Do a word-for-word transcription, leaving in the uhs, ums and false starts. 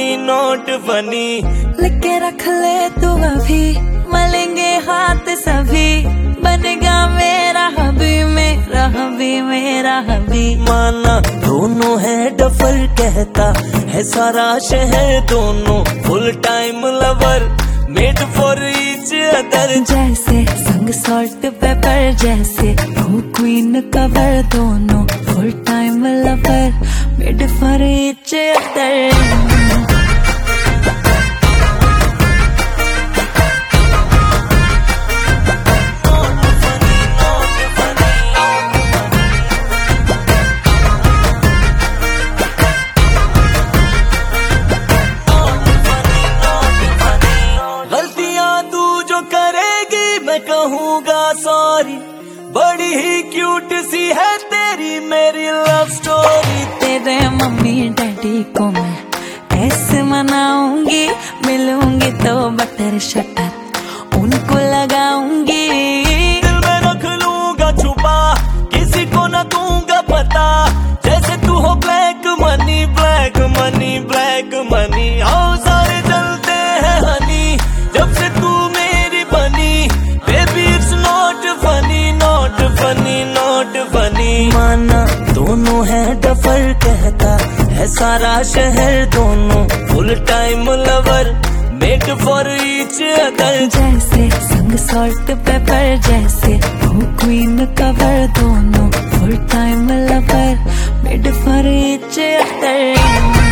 Not funny. लिखे रख ले तू अभी, मलेंगे हाथ सभी, बनेगा मेरा हबी मेरा हबी मेरा हबी। माना दोनों है डफर, कहता है सारा शहर दोनों full time lover, made for each other. जैसे संग सॉल्ट पेपर, जैसे हो क्वीन कवर, दोनों full time lover, made for each other. मैं कहूँगा सॉरी, बड़ी ही क्यूट सी है तेरी मेरी लव स्टोरी। तेरे मम्मी डैडी को मैं ऐसे मनाऊंगी, मिलूंगी तो बटर शटर उनको लगाऊंगी। दिल में रख लूंगा छुपा, किसी को न दूंगा पता, जैसे तू हो black money black money black money. आओ सारे चलते हैं हनी, जब से तू मेरी बनी, baby it's not funny not funny not funny. माना दोनों है डफर, कहता है सारा शहर दोनों full time lover, made for each other. जैसे संग सॉल्ट पेपर, जैसे हो क्वीन कवर, दोनों full time lover, made for each other.